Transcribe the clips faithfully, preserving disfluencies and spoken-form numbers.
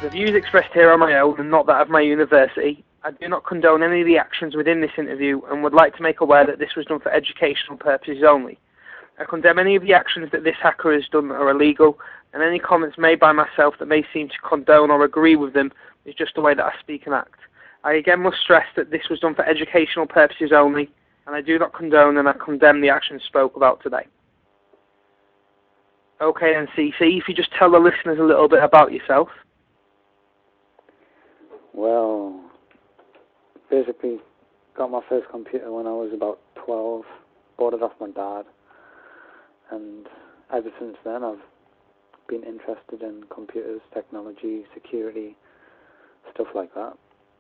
The views expressed here are my own and not that of my university. I do not condone any of the actions within this interview and would like to make aware that this was done for educational purposes only. I condemn any of the actions that this hacker has done that are illegal, and any comments made by myself that may seem to condone or agree with them is just the way that I speak and act. I again must stress that this was done for educational purposes only, and I do not condone and I condemn the actions spoke about today. Okay, then C C, if you just tell the listeners a little bit about yourself. Well, basically got my first computer when I was about twelve, bought it off my dad, and ever since then I've been interested in computers, technology, security, stuff like that.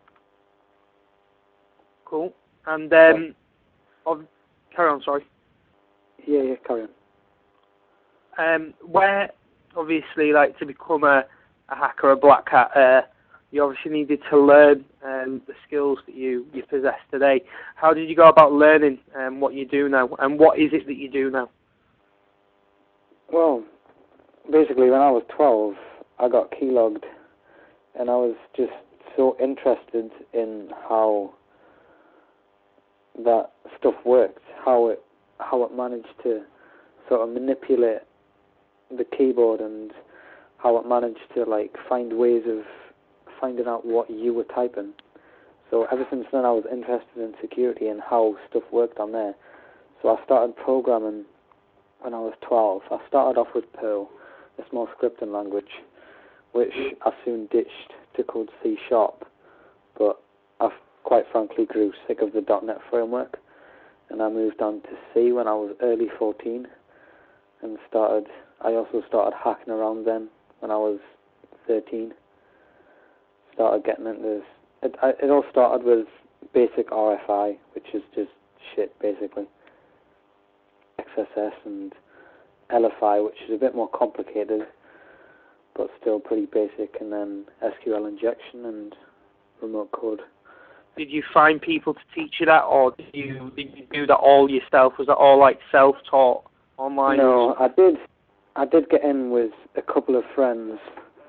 Cool. And, um, oh, carry on, sorry. Yeah, yeah, carry on. Um, where, obviously, like, to become a, a hacker, a black hat, uh, you obviously needed to learn um, the skills that you, you possess today. How did you go about learning um, what you do now, and what is it that you do now? Well, basically when I was twelve, I got keylogged, and I was just so interested in how that stuff worked, how it how it managed to sort of manipulate the keyboard, and how it managed to like find ways of finding out what you were typing. So ever since then I was interested in security and how stuff worked on there. So I started programming when I was twelve. I started off with Perl, a small scripting language, which I soon ditched to code C Sharp, but I quite frankly grew sick of the dot net framework, and I moved on to C when I was early fourteen, and started. I also started hacking around then when I was thirteen. Started getting into this. It, it all started with basic R F I, which is just shit basically. X S S and L F I, which is a bit more complicated, but still pretty basic, and then S Q L injection and remote code. Did you find people to teach you that, or did you did you do that all yourself? Was that all like self-taught online? No, I did. I did get in with a couple of friends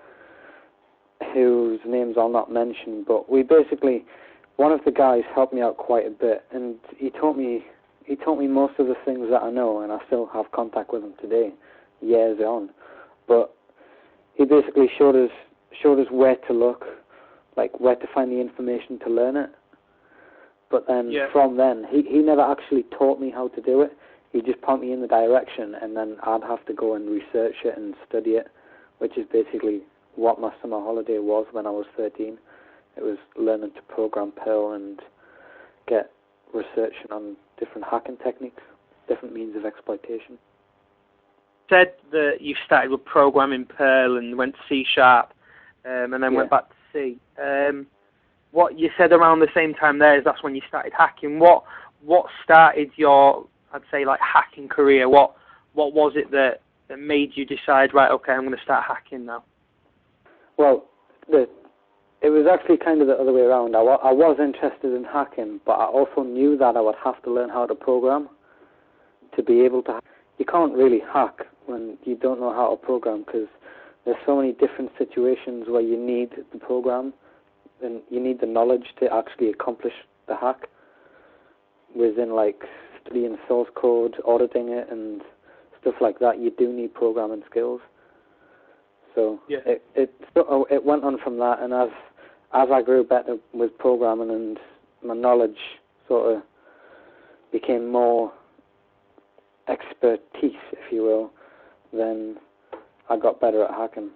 whose names I'll not mention, but we basically, one of the guys helped me out quite a bit, and he taught me he taught me most of the things that I know, and I still have contact with him today, years on. But he basically showed us showed us where to look, like where to find the information to learn it. But then yeah. from then, he, he never actually taught me how to do it. He just pointed me in the direction, and then I'd have to go and research it and study it, which is basically what my summer holiday was when I was thirteen. It was learning to program Perl and get researching on different hacking techniques, different means of exploitation. You said that you started with programming Perl and went to C Sharp, um, and then yeah. went back to C. Um, what you said around the same time there is that's when you started hacking. What what started your, I'd say, like hacking career? What what was it that, that made you decide, right, okay, I'm going to start hacking now? Well, the, it was actually kind of the other way around. I, wa- I was interested in hacking, but I also knew that I would have to learn how to program to be able to. You can't really hack when you don't know how to program, because there's so many different situations where you need the program and you need the knowledge to actually accomplish the hack. Within like studying source code, auditing it, and stuff like that, you do need programming skills. So yeah. it it it went on from that, and as as I grew better with programming and my knowledge sort of became more expertise, if you will, then I got better at hacking.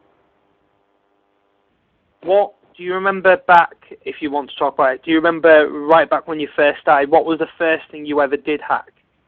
What do you remember back, if you want to talk about it, do you remember right back when you first started, what was the first thing you ever did hack?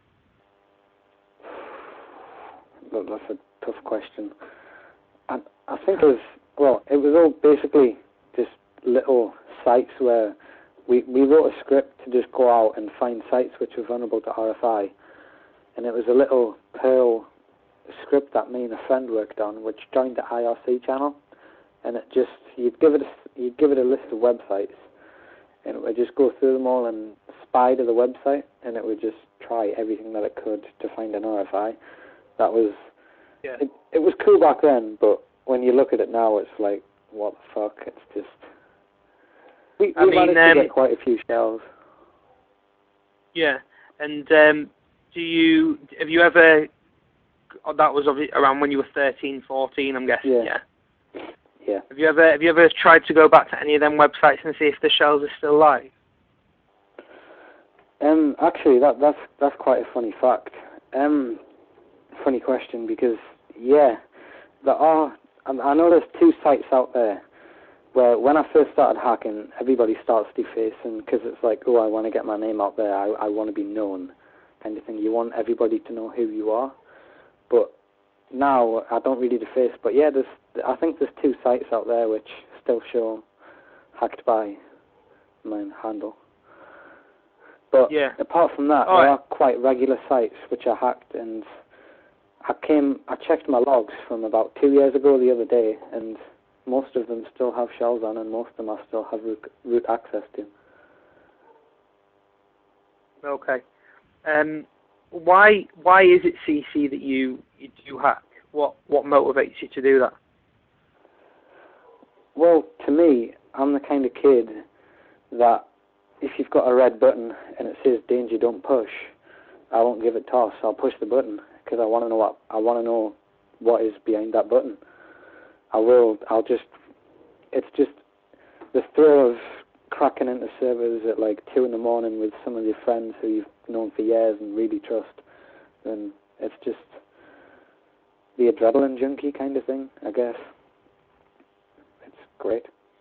That's a tough question. I, I think it was, well, it was all basically just little sites where we, we wrote a script to just go out and find sites which were vulnerable to R F I. And it was a little Perl script that me and a friend worked on, which joined the I R C channel. And it just, you'd give it a, you'd give it a list of websites, and it would just go through them all and spy to the website, and it would just try everything that it could to find an R F I. That was, yeah. it, it was cool back then, but when you look at it now, it's like, what the fuck? It's just we, we I mean, managed um, to get quite a few shells. Yeah, and um, do you have you ever? Oh, that was obvi- around when you were thirteen, fourteen, I'm guessing. Yeah. Yeah. Yeah. Have you ever have you ever tried to go back to any of them websites and see if the shells are still live? Um, actually, that that's that's quite a funny fact. Um, funny question because yeah, there are. I, I know there's two sites out there where when I first started hacking, everybody starts defacing because it's like, oh, I want to get my name out there. I I want to be known, kind of thing. You want everybody to know who you are. But now I don't really deface. But yeah, there's I think there's two sites out there which still show hacked by my handle. But Yeah. apart from that, All there right. are quite regular sites which are hacked, and I came, I checked my logs from about two years ago the other day, and most of them still have shells on, and most of them I still have root, root access to. Okay. Um, why why is it C C that you you do hack? What what motivates you to do that? Well, to me, I'm the kind of kid that if you've got a red button and it says danger, don't push, I won't give it toss. I'll push the button because I want to know what I want to know what is behind that button. I will. I'll just. It's just the thrill of cracking into servers at like two in the morning with some of your friends who you've known for years and really trust. And it's just the adrenaline junkie kind of thing, I guess. It's great.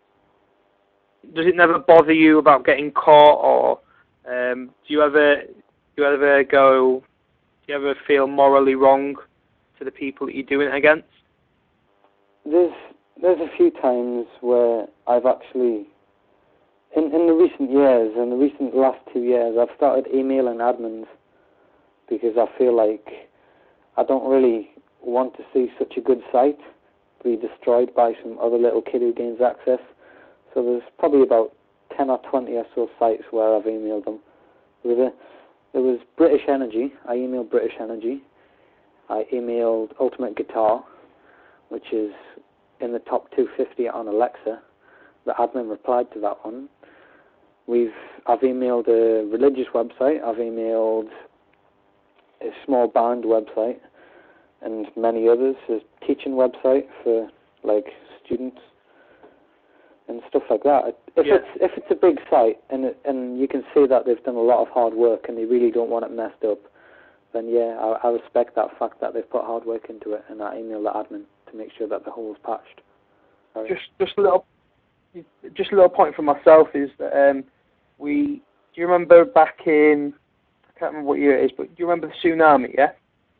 Does it never bother you about getting caught, or um, do you ever do you ever go? Do you ever feel morally wrong to the people that you're doing it against? There's there's a few times where I've actually, in in the recent years, in the recent last two years, I've started emailing admins because I feel like I don't really want to see such a good site be destroyed by some other little kid who gains access. So there's probably about ten or twenty or so sites where I've emailed them. There was, a, there was British Energy. I emailed British Energy. I emailed Ultimate Guitar, which is in the top two fifty on Alexa. The admin replied to that one. We've I've emailed a religious website. I've emailed a small band website, and many others. A teaching website for like students and stuff like that. If Yeah. it's if it's a big site and it, and you can see that they've done a lot of hard work and they really don't want it messed up, then yeah, I, I respect that fact that they've put hard work into it, and I email the admin to make sure that the hole's patched. Sorry. Just just a little just a little point for myself is that um, we do you remember back in I can't remember what year it is, but do you remember the tsunami? Yeah.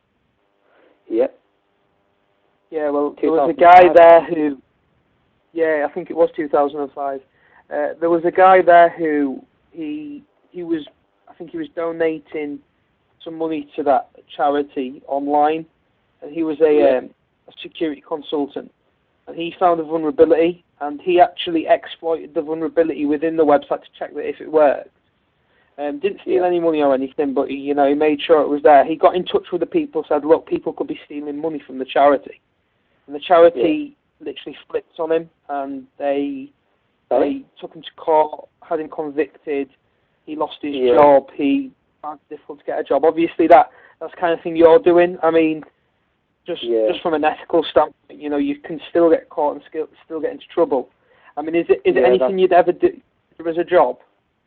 Yep. Yeah. Well, there was a guy there who. Yeah, I think it was two thousand five. Uh, there was a guy there who he he was I think he was donating some money to that charity online, and he was a, yeah. um, a security consultant, and he found a vulnerability, and he actually exploited the vulnerability within the website to check that if it worked. Um, didn't steal yeah. any money or anything, but he, you know, he made sure it was there. He got in touch with the people, said, look, people could be stealing money from the charity, and the charity. Yeah. Literally flipped on him, and they Sorry? they took him to court, had him convicted. He lost his yeah. job. He found it difficult to get a job. Obviously, that that's the kind of thing you're doing. I mean, just yeah. just from an ethical standpoint, you know, you can still get caught and still still get into trouble. I mean, is it is yeah, it anything you'd ever do as a job?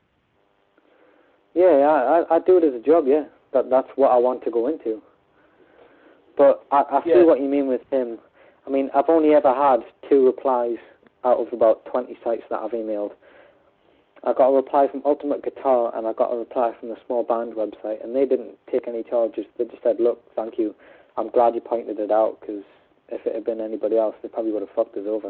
Yeah, I I do it as a job. Yeah, that that's what I want to go into. But I I see Yeah. what you mean with him. I mean, I've only ever had two replies out of about twenty sites that I've emailed. I got a reply from Ultimate Guitar, and I got a reply from the small band website, and they didn't take any charges. They just said, look, thank you. I'm glad you pointed it out, because if it had been anybody else, they probably would have fucked us over.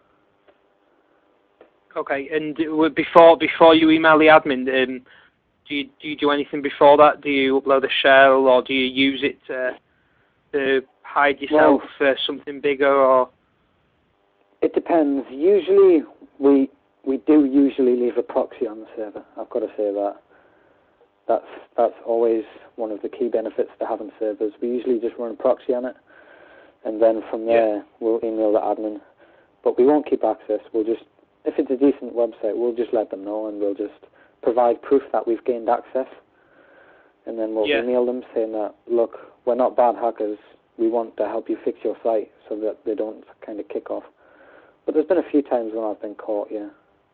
Okay, and before before you email the admin, um, do you do you do anything before that? Do you upload a shell, or do you use it to to hide yourself Well, for something bigger, or? It depends. Usually, we we do usually leave a proxy on the server. I've got to say that. That's that's always one of the key benefits to having servers. We usually just run a proxy on it, and then from there yeah. we'll email the admin. but we won't keep access. We'll just, if it's a decent website, we'll just let them know, and we'll just provide proof that we've gained access, and then we'll yeah. email them saying that, look, we're not bad hackers. We want to help you fix your site so that they don't kind of kick off. But there's been a few times when I've been caught, yeah.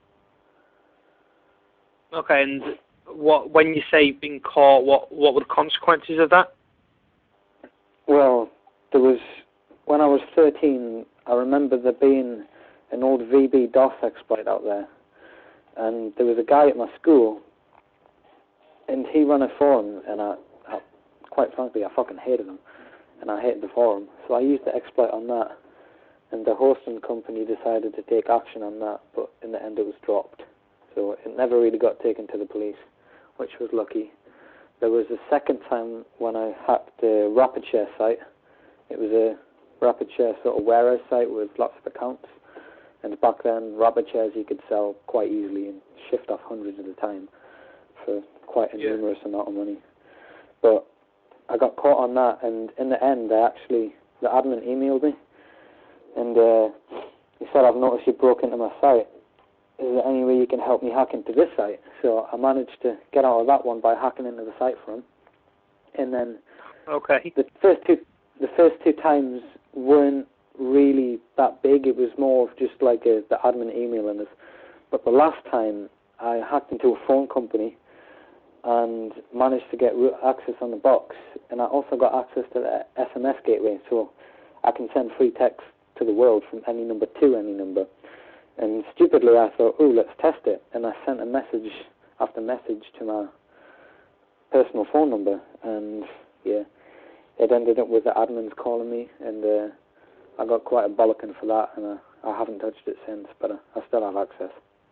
Okay, and what when you say being caught, what what were the consequences of that? Well, there was, when I was thirteen, I remember there being an old V B DOS exploit out there. And there was a guy at my school, and he ran a forum, and I, I quite frankly, I fucking hated him. And I hated the forum. So I used the exploit on that. And the hosting company decided to take action on that, but in the end it was dropped. So it never really got taken to the police, which was lucky. There was a second time when I hacked the RapidShare site. It was a RapidShare sort of warehouse site with lots of accounts. And back then, RapidShares you could sell quite easily and shift off hundreds at a time for quite a yeah. numerous amount of money. But I got caught on that, and in the end, they actually, the admin emailed me, and uh, he said, I've noticed you broke into my site. Is there any way you can help me hack into this site? So I managed to get out of that one by hacking into the site for him. And then okay. the first two, the first two times weren't really that big. It was more of just like a, the admin emailing us. But the last time, I hacked into a phone company and managed to get root access on the box, and I also got access to the S M S gateway, so I can send free text to the world from any number to any number. And stupidly I thought, oh, let's test it, and I sent a message after message to my personal phone number, and yeah, it ended up with the admins calling me, and uh, I got quite a bollocking for that, and I, I haven't touched it since, but I, I still have access.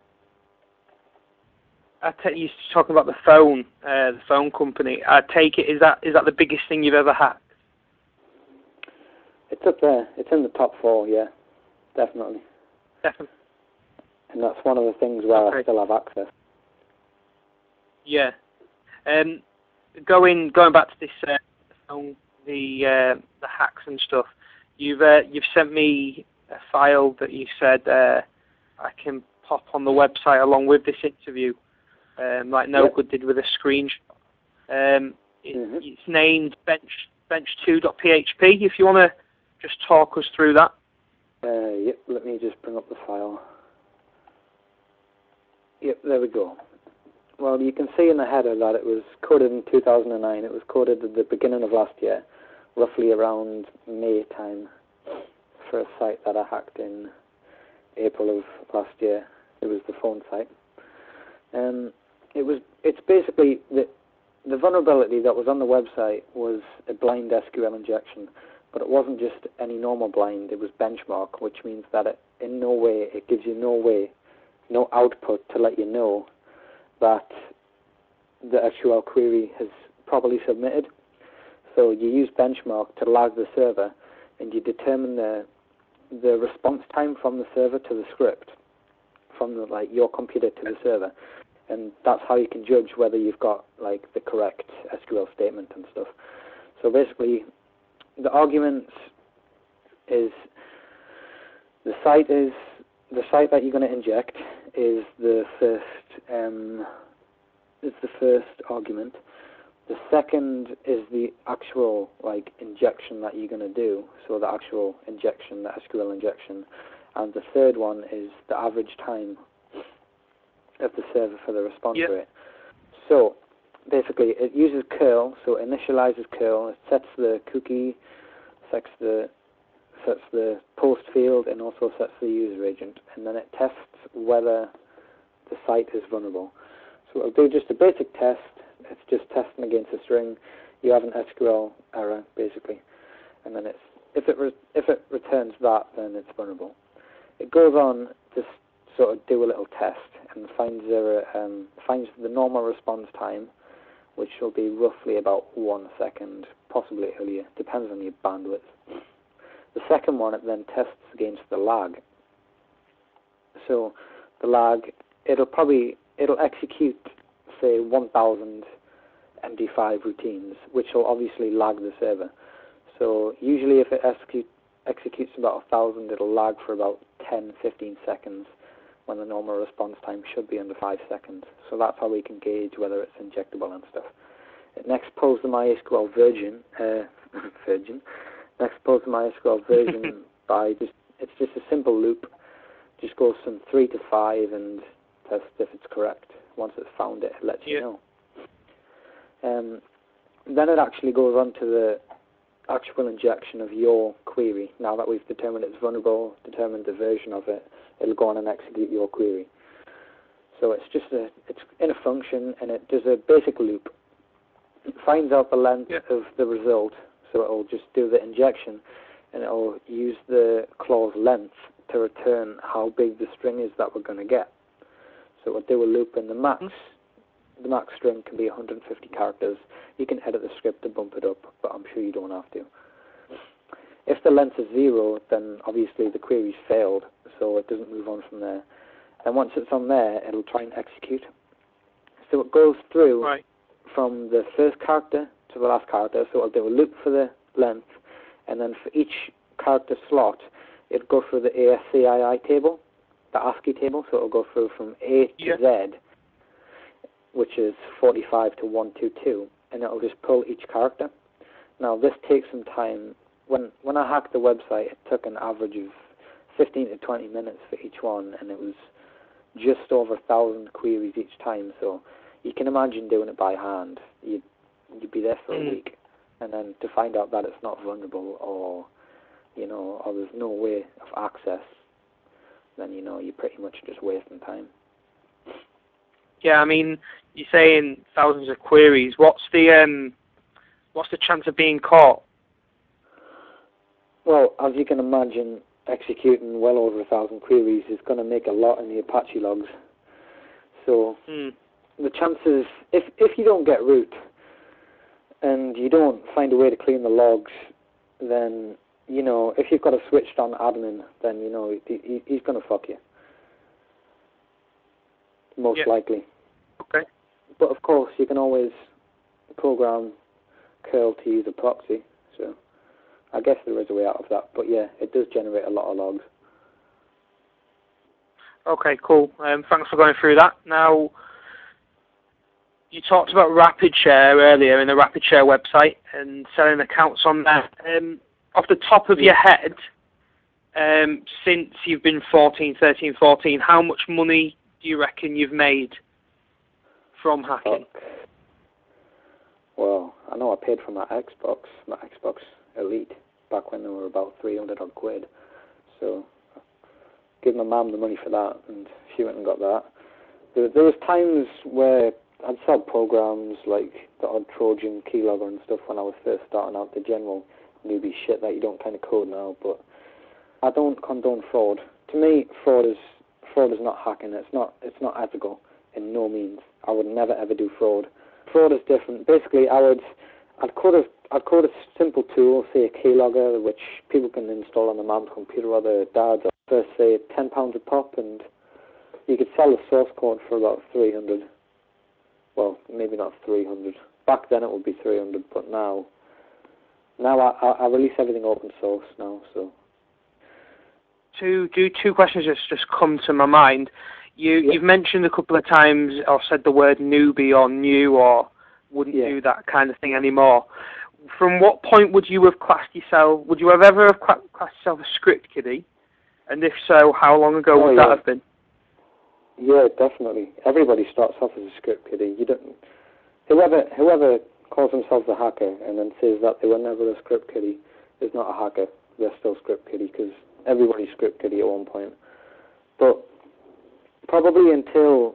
I take you talking about the phone, uh, the phone company. I take it is that is that the biggest thing you've ever hacked? It's up there. It's in the top four, yeah, definitely. Definitely. And that's one of the things where okay. I still have access. Yeah. Um, going going back to this uh, phone, the uh, the hacks and stuff. You've uh, you've sent me a file that you said uh, I can pop on the website along with this interview. Um, like No yep. Good did with a screenshot. Um, it, mm-hmm. It's named bench bench two dot p h p. If you want to just talk us through that. Uh, yep, let me just bring up the file. Yep, there we go. Well, you can see in the header that it was coded in two thousand nine. It was coded at the beginning of last year, roughly around May time, for a site that I hacked in April of last year. It was the phone site. Um, it was. It's basically the the vulnerability that was on the website was a blind S Q L injection, but it wasn't just any normal blind. It was benchmark, which means that it, in no way it gives you no way, no output to let you know that the S Q L query has properly submitted. So you use benchmark to lag the server, and you determine the the response time from the server to the script, from the, like your computer to the server, and that's how you can judge whether you've got like the correct S Q L statement and stuff. So basically, the argument is the site is the site that you're going to inject is the first um, is the first argument. The second is the actual like injection that you're going to do, so the actual injection, the S Q L injection, and the third one is the average time of the server for the response yep. rate. So basically, it uses curl, so it initializes curl, it sets the cookie, sets the sets the post field, and also sets the user agent, and then it tests whether the site is vulnerable. So it'll do just a basic test. It's just testing against a string. You have an S Q L error, basically, and then it's if it re if it returns that, then it's vulnerable. It goes on to sort of do a little test and finds the um, finds the normal response time, which will be roughly about one second, possibly earlier, depends on your bandwidth. The second one, it then tests against the lag. So the lag, it'll probably it'll execute say one thousand M D five routines, which will obviously lag the server. So usually if it execute, executes about a thousand, it'll lag for about ten, fifteen seconds, when the normal response time should be under five seconds. So that's how we can gauge whether it's injectable and stuff. It next pulls the MySQL version, uh, virgin, next pulls the MySQL version by just, it's just a simple loop, just goes from three to five and tests if it's correct. Once it's found it, it lets yeah. you know. Um, then it actually goes on to the actual injection of your query. Now that we've determined it's vulnerable, determined the version of it, it'll go on and execute your query. So it's just a, it's in a function, and it does a basic loop. It finds out the length yeah. of the result, so it'll just do the injection, and it'll use the clause length to return how big the string is that we're going to get. So it'll do a loop, and the max, the max string can be one hundred fifty characters. You can edit the script to bump it up, but I'm sure you don't have to. If the length is zero, then obviously the query's failed, so it doesn't move on from there. And once it's on there, it'll try and execute. So it goes through right. from the first character to the last character, so it'll do a loop for the length, and then for each character slot, it'll go through the A S C I I table, the ASCII table, so it'll go through from A to yeah. Z, which is forty-five to one twenty-two, and it'll just pull each character. Now this takes some time. When when I hacked the website, it took an average of fifteen to twenty minutes for each one, and it was just over a thousand queries each time. So you can imagine doing it by hand. You'd, you'd be there for mm. a week, and then to find out that it's not vulnerable, or you know, or there's no way of access, then you know you're pretty much just wasting time. Yeah, I mean, you're saying thousands of queries. What's the um, what's the chance of being caught? Well, as you can imagine, executing well over a thousand queries is going to make a lot in the Apache logs. So mm. the chances, if if you don't get root and you don't find a way to clean the logs, then you know if you've got a switched on admin, then you know he, he, he's going to fuck you. Most yeah. likely. Okay. But of course, you can always program curl to use a proxy. So I guess there is a way out of that. But yeah, it does generate a lot of logs. Okay, cool. Um, thanks for going through that. Now, you talked about RapidShare earlier in the RapidShare website and selling accounts on there. Um, off the top of your head, um, since you've been fourteen, thirteen, fourteen, how much money do you reckon you've made from hacking? Fuck. Well, I know I paid for my Xbox, my Xbox Elite, back when they were about three hundred odd quid. So, give my mum the money for that, and she went and got that. There, there was times where I'd sell programs like the odd Trojan keylogger and stuff when I was first starting out, the general newbie shit that you don't kind of code now, but I don't condone fraud. To me, fraud is fraud is not hacking. It's not it's not ethical in no means. I would never ever do fraud. Fraud is different. Basically, I would I'd code a I'd code a simple tool, say a keylogger, which people can install on their mum's computer or their dad's, for say ten pounds a pop, and you could sell the source code for about three hundred. Well, maybe not three hundred. Back then it would be three hundred, but now, now I, I, I release everything open source now. So, two, do two questions just just come to my mind. You yeah. You've mentioned a couple of times, or said the word newbie or new, or wouldn't yeah. do that kind of thing anymore. From what point would you have classed yourself? Would you have ever have classed yourself a script kiddie? And if so, how long ago oh, would yeah. that have been? Yeah, definitely. Everybody starts off as a script kiddie. You don't. Whoever whoever calls themselves a hacker and then says that they were never a script kiddie is not a hacker. They're still script kiddie, because everybody's script kiddie at one point. But probably until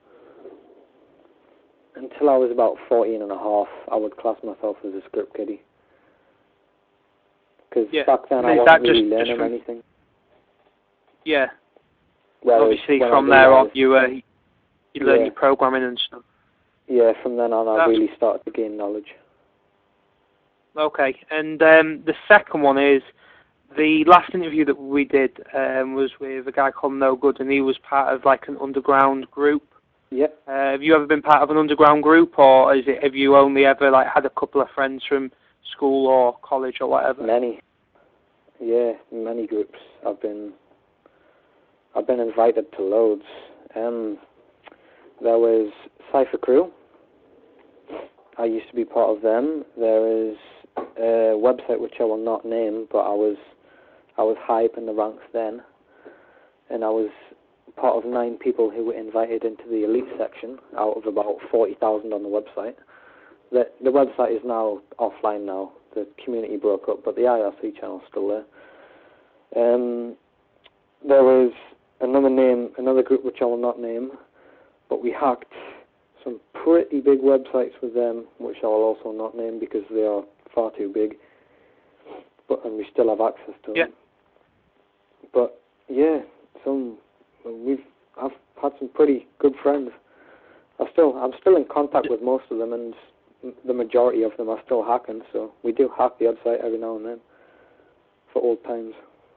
until I was about fourteen and a half, I would class myself as a script kiddie. Because yeah. back then I Is wasn't just, really learning from, anything. Yeah. Whereas Obviously, when from I there on, realized, you uh, you learn yeah. your programming and stuff. Yeah, from then on, I That's really started to gain knowledge. Okay, and um, the second one is, the last interview that we did um, was with a guy called No Good, and he was part of like an underground group. Yep. Uh, have you ever been part of an underground group, or is it have you only ever like had a couple of friends from school or college or whatever? Many. yeah, many groups. I've been I've been invited to loads. Um, there was Cypher Crew. I used to be part of them. There is a website which I will not name, but I was I was high up in the ranks then, and I was part of nine people who were invited into the elite section out of about forty thousand on the website. The the website is now offline now. The community broke up, but the I R C channel is still there. Um, there was another name, another group which I will not name, but we hacked some pretty big websites with them, which I will also not name because they are far too big. But and we still have access to Yeah. them. But yeah, some we've I've had some pretty good friends. I still I'm still in contact with most of them, and the majority of them are still hacking. So we do hack the odd site every now and then for old times.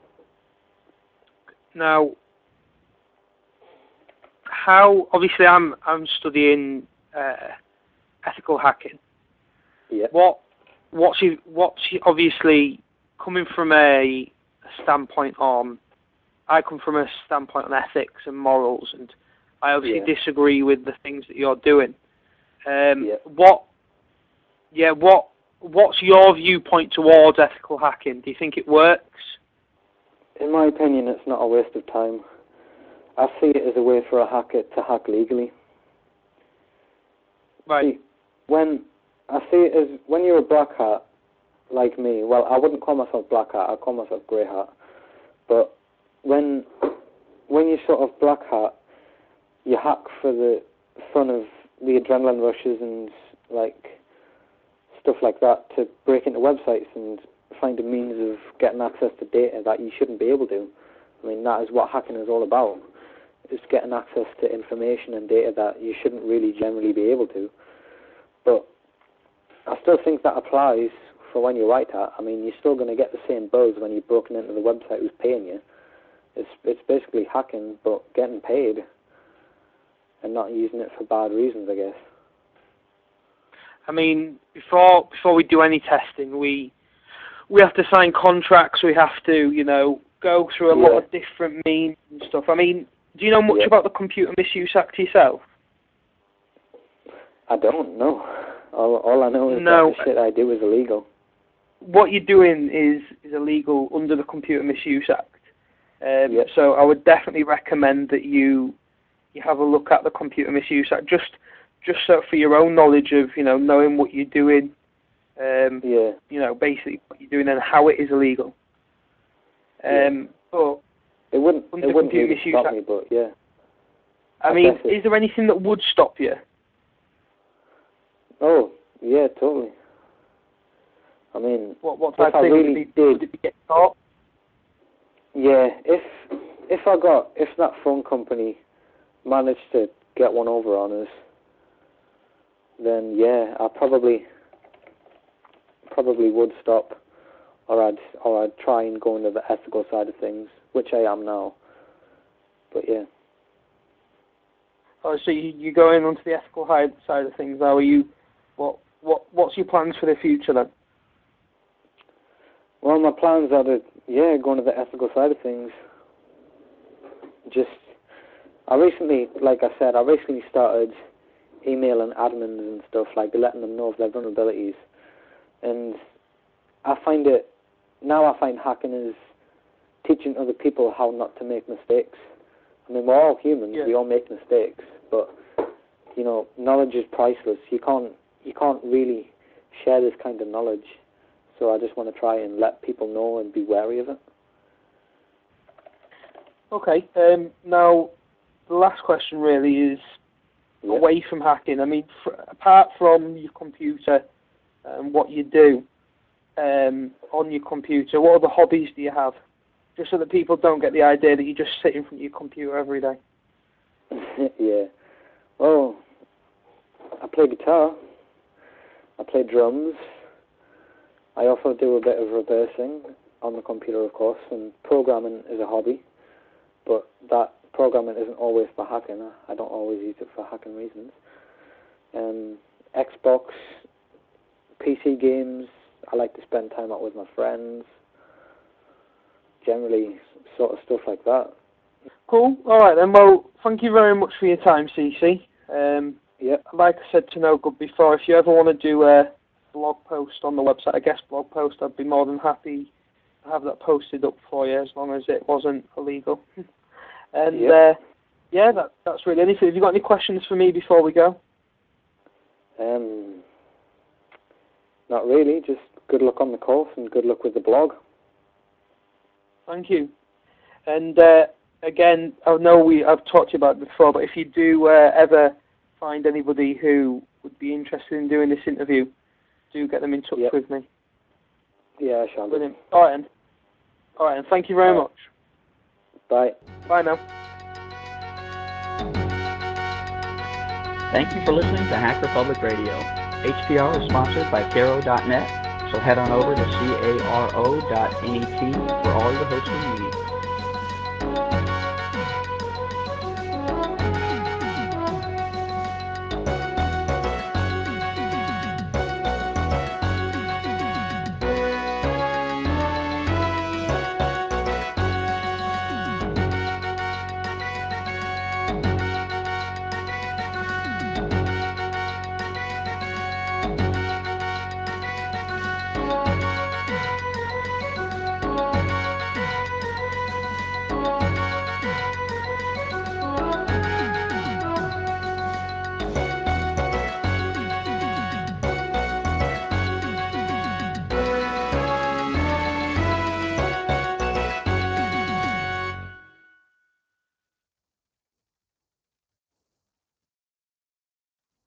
Now, how obviously I'm I'm studying uh, ethical hacking. Yeah. What what's you, what's you, obviously coming from a, a standpoint on. I come from a standpoint on ethics and morals, and I obviously Yeah. disagree with the things that you're doing. Um, Yeah. What, yeah, what, what's your viewpoint towards ethical hacking? Do you think it works? In my opinion, it's not a waste of time. I see it as a way for a hacker to hack legally. Right. See, when I see it as when you're a black hat like me, well, I wouldn't call myself black hat. I call myself grey hat. But when when you sort of black hat, you hack for the fun of the adrenaline rushes and like stuff like that to break into websites and find a means of getting access to data that you shouldn't be able to. I mean, that is what hacking is all about. It's getting access to information and data that you shouldn't really generally be able to. But I still think that applies for when you're white hat. I mean, you're still going to get the same buzz when you've broken into the website who's paying you. It's it's basically hacking, but getting paid and not using it for bad reasons, I guess. I mean, before before we do any testing, we we have to sign contracts. We have to, you know, go through a Yeah. lot of different means and stuff. I mean, do you know much Yeah. about the Computer Misuse Act yourself? I don't know. All, all I know is No. that the shit I do is illegal. What you're doing is is illegal under the Computer Misuse Act. Um, Yep. So I would definitely recommend that you you have a look at the Computer Misuse Act, just just so for your own knowledge of, you know, knowing what you're doing, um, Yeah. you know, basically what you're doing and how it is illegal. Um, But It wouldn't. under It the wouldn't Computer really Misuse stop Act, me, but yeah. I I mean, guess it- is there anything that would stop you? Oh, yeah, totally. I mean, What what if type I of thing really would it be? did, Would it be getting caught? yeah. If if I got if that phone company managed to get one over on us, then yeah, I probably probably would stop, or I'd or I'd try and go into the ethical side of things, which I am now. But yeah, Oh, so you you going onto the ethical side side of things now? Are you what what what's your plans for the future then? well, my plans are to yeah go into the ethical side of things. Just I recently, like I said, I recently started emailing admins and stuff, like letting them know of their vulnerabilities, and I find it now. I find hacking is teaching other people how not to make mistakes. I mean, we're all humans; Yeah. we all make mistakes, but you know, knowledge is priceless. You can't you can't really share this kind of knowledge. So I just want to try and let people know and be wary of it. Okay. Um, now, the last question really is Yeah. away from hacking. I mean, f- apart from your computer and what you do um, on your computer, what other hobbies do you have? Just so that people don't get the idea that you just sit in front of your computer every day. Yeah. Well, I play guitar. I play drums. I also do a bit of reversing on the computer, of course, and programming is a hobby. But that programming isn't always for hacking. I don't always use it for hacking reasons. Um, Xbox, P C games, I like to spend time out with my friends. generally sort of stuff like that. Cool. All right then. Well, thank you very much for your time, Cece. Um, Yep. like I said to No Good before, if you ever want to do a blog post on the website, a guest blog post, I'd be more than happy to have that posted up for you, as long as it wasn't illegal. and yep. uh, yeah, that, that's really anything. Have you got any questions for me before we go? Um, not really. Just good luck on the course and good luck with the blog. Thank you. And uh, again, I know we I've talked to you about it before, but if you do uh, ever find anybody who would be interested in doing this interview, do get them in touch yep. with me. Yeah, I shall. Brilliant. All right, then. All right, and thank you very All right. much. Bye. Bye now. Thank you for listening to Hacker Public Radio. H P R is sponsored by Caro dot net, so head on over to caro dot net for all your hosting needs.